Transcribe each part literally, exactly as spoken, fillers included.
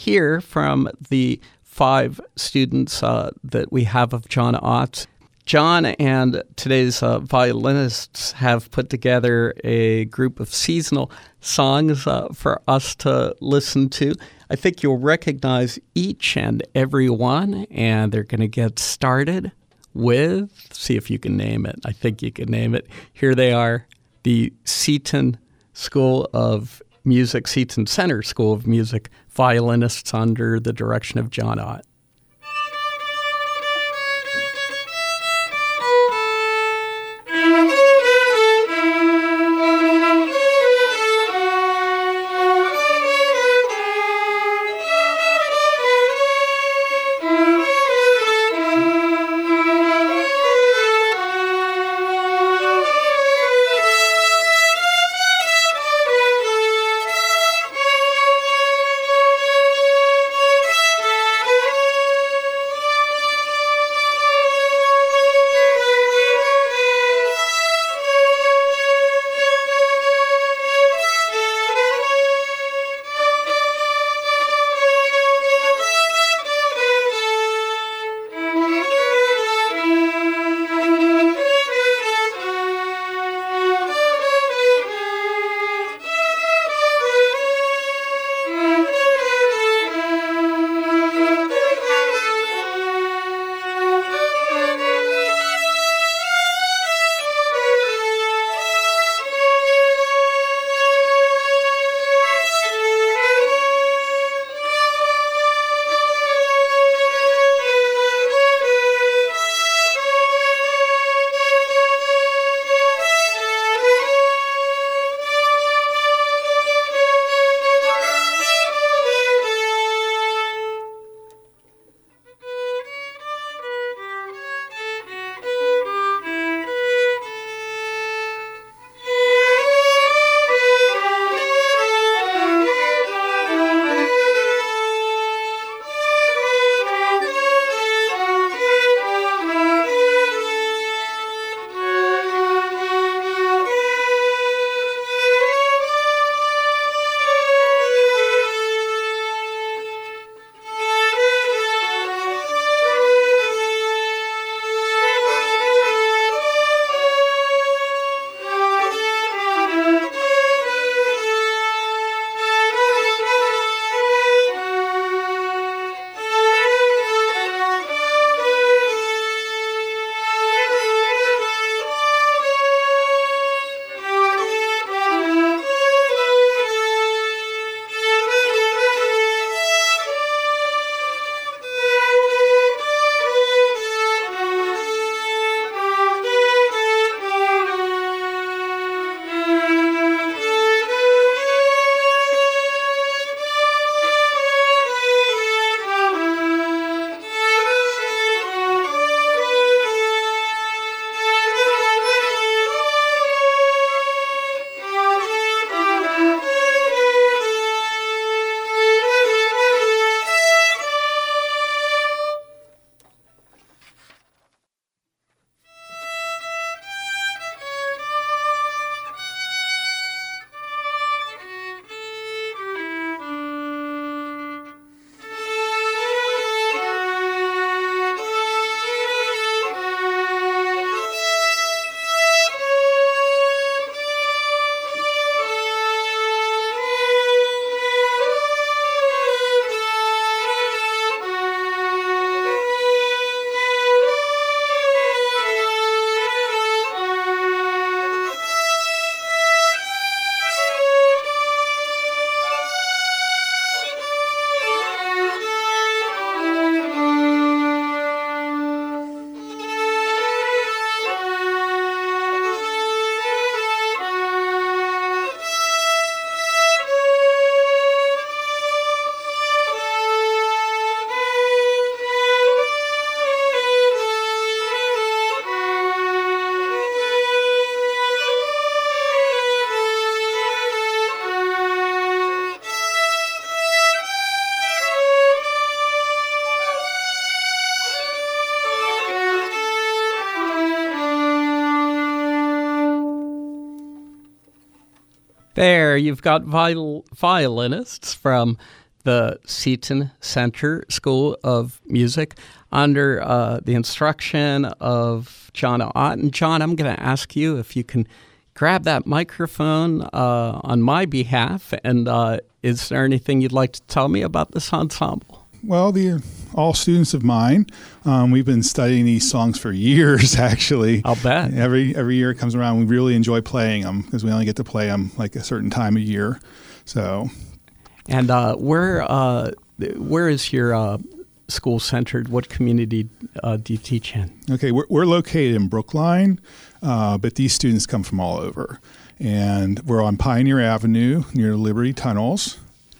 hear from the five students uh, that we have of John Ott. John and today's uh, violinists have put together a group of seasonal songs uh, for us to listen to. I think you'll recognize each and every one, and they're going to get started with, see if you can name it. I think you can name it. Here they are, the Seton School of Music, Seton Center School of Music violinists under the direction of John Ott. There, you've got viol- violinists from the Seton Center School of Music under uh, the instruction of John Ott. And John, I'm going to ask you if you can grab that microphone uh, on my behalf. And uh, is there anything you'd like to tell me about this ensemble? Well, they're all students of mine. Um, we've been studying these songs for years, actually. I'll bet. Every every year it comes around, we really enjoy playing them because we only get to play them like a certain time of year. So, and uh, where uh, where is your uh, school centered? What community uh, do you teach in? Okay, we're, we're located in Brookline, uh, but these students come from all over. And we're on Pioneer Avenue near Liberty Tunnels.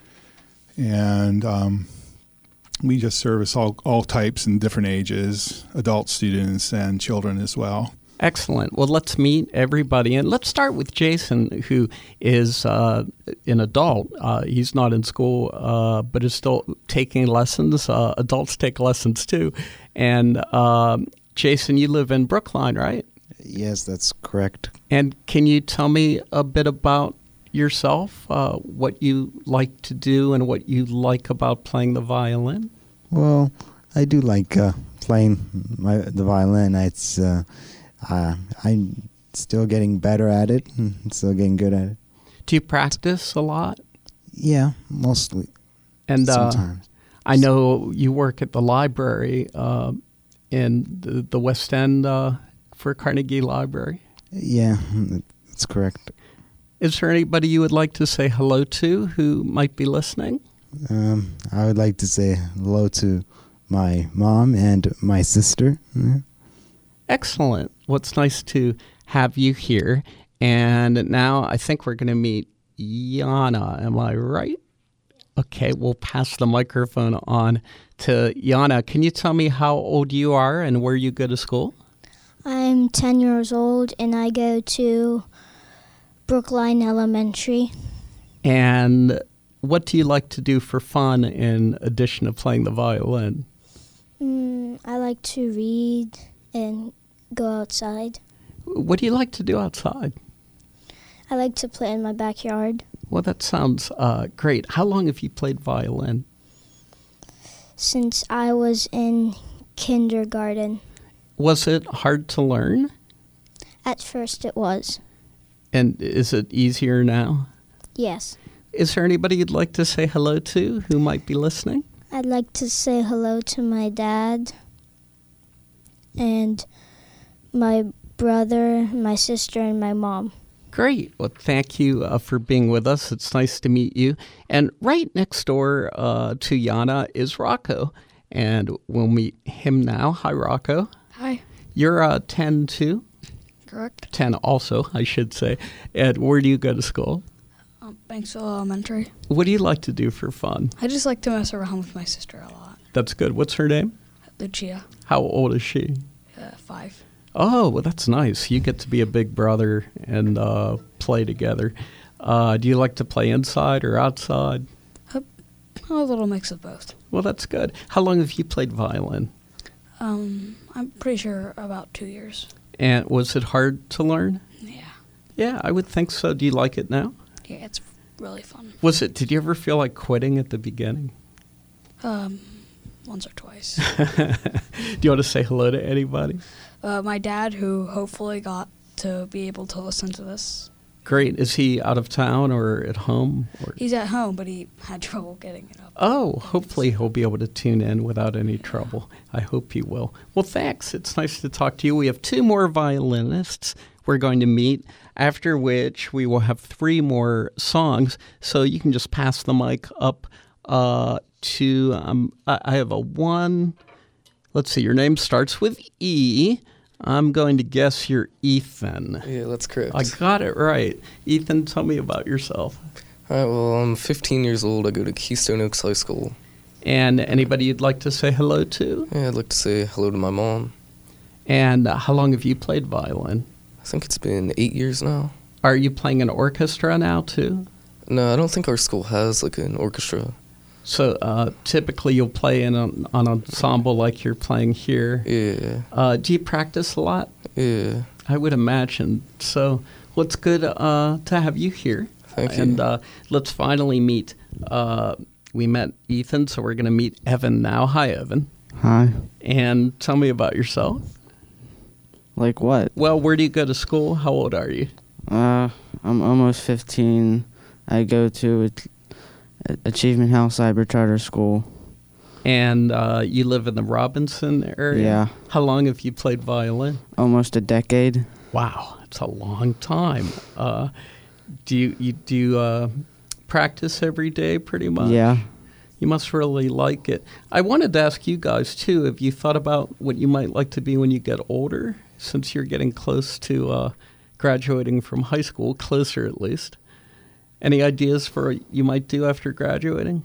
And um, we just service all, all types and different ages, adult students and children as well. Excellent. Well, let's meet everybody. And let's start with Jason, who is uh, an adult. Uh, he's not in school, uh, but is still taking lessons. Uh, adults take lessons, too. And uh, Jason, you live in Brookline, right? Yes, that's correct. And can you tell me a bit about yourself, uh, what you like to do and what you like about playing the violin? Well, I do like uh, playing my, the violin. It's uh, uh, I'm still getting better at it, still getting good at it. Do you practice a lot? Yeah, mostly. And uh, sometimes. I know you work at the library uh, in the, the West End uh, for Carnegie Library. Yeah, that's correct. Is there anybody you would like to say hello to who might be listening? Um, I would like to say hello to my mom and my sister. Yeah. Excellent. Well, it's nice to have you here. And now I think we're going to meet Yana. Am I right? Okay, we'll pass the microphone on to Yana. Can you tell me how old you are and where you go to school? I'm ten years old, and I go to Brookline Elementary. And what do you like to do for fun in addition to playing the violin? Mm, I like to read and go outside. What do you like to do outside? I like to play in my backyard. Well, that sounds uh, great. How long have you played violin? Since I was in kindergarten. Was it hard to learn? At first it was. And is it easier now? Yes. Is there anybody you'd like to say hello to who might be listening? I'd like to say hello to my dad and my brother, my sister, and my mom. Great. Well, thank you uh, for being with us. It's nice to meet you. And right next door uh, to Yana is Rocco, and we'll meet him now. Hi, Rocco. Hi. You're uh, ten too? Correct. ten also, I should say. And where do you go to school? Um, Banksville Elementary. What do you like to do for fun? I just like to mess around with my sister a lot. That's good. What's her name? Lucia. How old is she? Uh, five. Oh, well, that's nice. You get to be a big brother and uh, play together. Uh, do you like to play inside or outside? A, a little mix of both. Well, that's good. How long have you played violin? Um, I'm pretty sure about two years. And was it hard to learn? Yeah. Yeah, I would think so. Do you like it now? Yeah, it's really fun. Was it? Did you ever feel like quitting at the beginning? Um, once or twice. Do you want to say hello to anybody? Uh, my dad, who hopefully got to be able to listen to this. Great. Is he out of town or at home? Or? He's at home, but he had trouble getting it up. Oh, hopefully he'll be able to tune in without any trouble. I hope he will. Well, thanks. It's nice to talk to you. We have two more violinists we're going to meet, after which we will have three more songs. So you can just pass the mic up uh, to, um, I have a one, let's see, your name starts with E. I'm going to guess you're Ethan. Yeah, that's correct. I got it right. Ethan, tell me about yourself. All right, well, I'm fifteen years old. I go to Keystone Oaks High School. And anybody you'd like to say hello to? Yeah, I'd like to say hello to my mom. And uh, how long have you played violin? I think it's been eight years now. Are you playing an orchestra now, too? No, I don't think our school has, like, an orchestra. So uh, typically you'll play in an, an ensemble like you're playing here. Yeah. Uh, do you practice a lot? Yeah. I would imagine. So well, it's good uh, to have you here. Thank you. And uh, let's finally meet uh, we met Ethan, so we're going to meet Evan now. Hi, Evan. Hi. And tell me about yourself. Like what? Well, where do you go to school? How old are you? Uh, I'm almost fifteen. I go to a- Achievement House Cyber Charter School. And uh, you live in the Robinson area? Yeah. How long have you played violin? Almost a decade. Wow, it's a long time. Uh, do you, you do you, uh, practice every day pretty much? Yeah. You must really like it. I wanted to ask you guys, too, have you thought about what you might like to be when you get older, since you're getting close to uh, graduating from high school, closer at least? Any ideas for what you might do after graduating?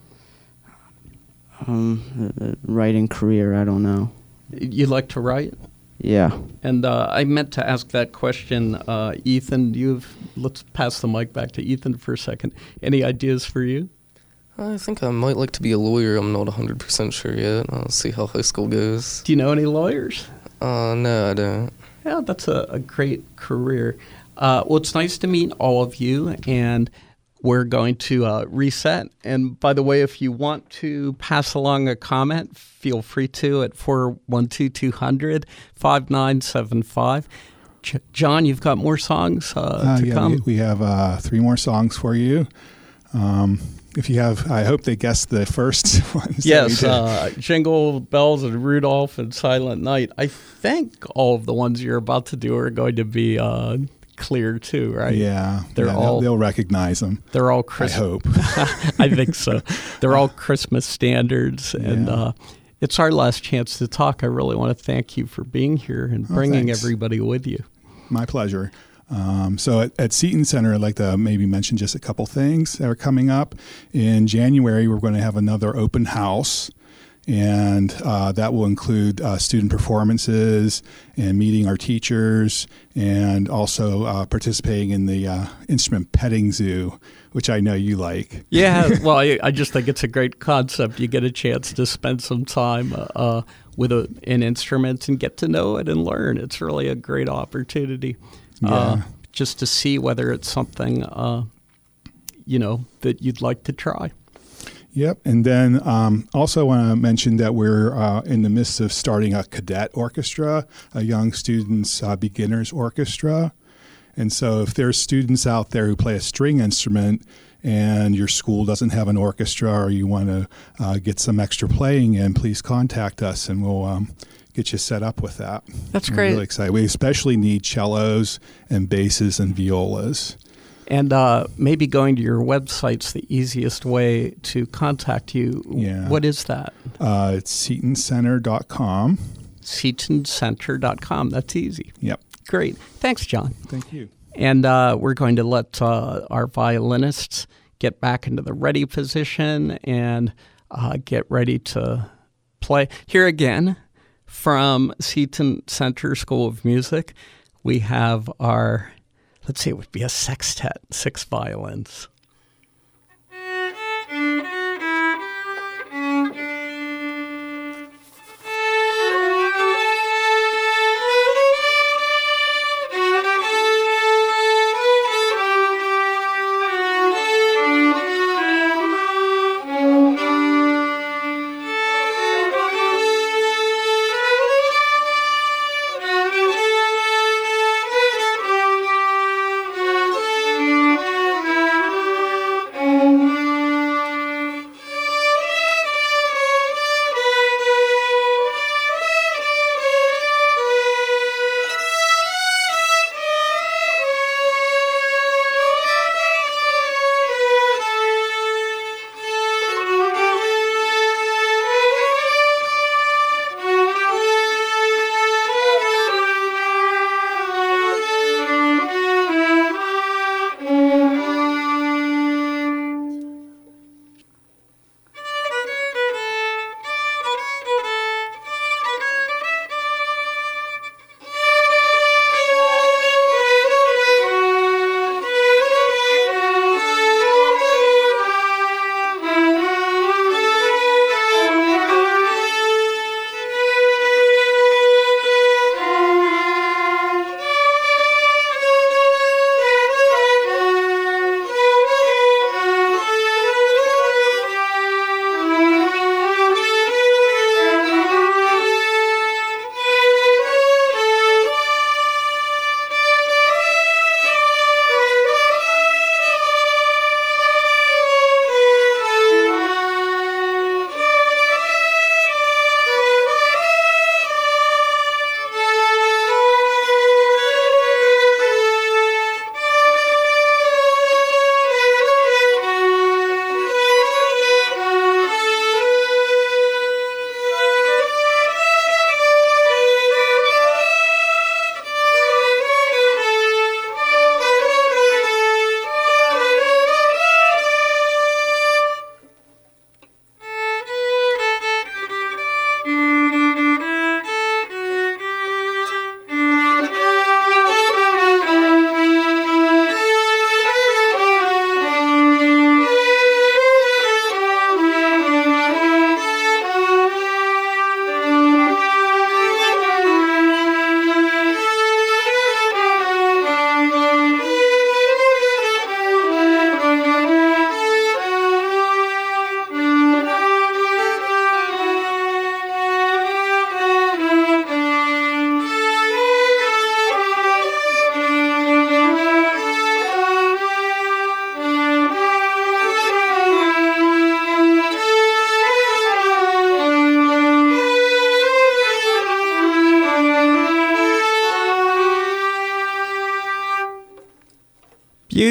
Um, a- a writing career, I don't know. You like to write? Yeah. And uh, I meant to ask that question, uh, Ethan. You've let's pass the mic back to Ethan for a second. Any ideas for you? I think I might like to be a lawyer. I'm not one hundred percent sure yet. I'll see how high school goes. Do you know any lawyers? Uh, no, I don't. Yeah, that's a, a great career. Uh, well, it's nice to meet all of you, and we're going to uh, reset. And by the way, if you want to pass along a comment, feel free to at four one two, two hundred, five nine seven five. J- John, you've got more songs uh, Uh, to yeah, come. we, we have uh, three more songs for you. Um, if you have, I hope they guessed the first ones. that we Yes, did. uh, Jingle Bells and Rudolph and Silent Night. I think all of the ones you're about to do are going to be uh, clear too, right? yeah, they're yeah, they'll- all- they'll recognize them. They're all I Christmas. hope. I think so. They're all Christmas standards, and Yeah. uh, it's our last chance to talk. I really want to thank you for being here and Oh, bringing thanks. everybody with you. My pleasure. Um, so at, at Seton Center, I'd like to maybe mention just a couple things that are coming up. In January, we're going to have another open house, and uh, that will include uh, student performances and meeting our teachers, and also uh, participating in the uh, instrument petting zoo, which I know you like. Yeah, well, I, I just think it's a great concept. You get a chance to spend some time uh, uh, with a, an instrument and get to know it and learn. It's really a great opportunity. Uh, Yeah. just to see whether it's something, uh, you know, that you'd like to try. Yep. And then um, also want to mention that we're uh, in the midst of starting a cadet orchestra, a young students uh, beginners orchestra. And so if there's students out there who play a string instrument and your school doesn't have an orchestra, or you want to uh, get some extra playing in, please contact us and we'll um, get you set up with that. That's We're great. really excited. We especially need cellos and basses and violas. And uh, maybe going to your website's the easiest way to contact you. Yeah. What is that? Uh, it's seton center dot com. seton center dot com. That's easy. Yep. Great. Thanks, John. Thank you. And uh, we're going to let uh, our violinists get back into the ready position and uh, get ready to play. Here again, from Seton Center School of Music, we have our, let's see, it would be a sextet, six violins. Thank you.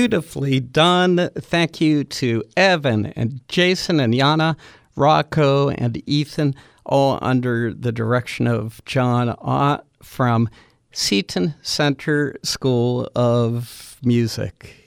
Beautifully done. Thank you to Evan and Jason and Yana, Rocco and Ethan, all under the direction of John Ott from Seton Center School of Music.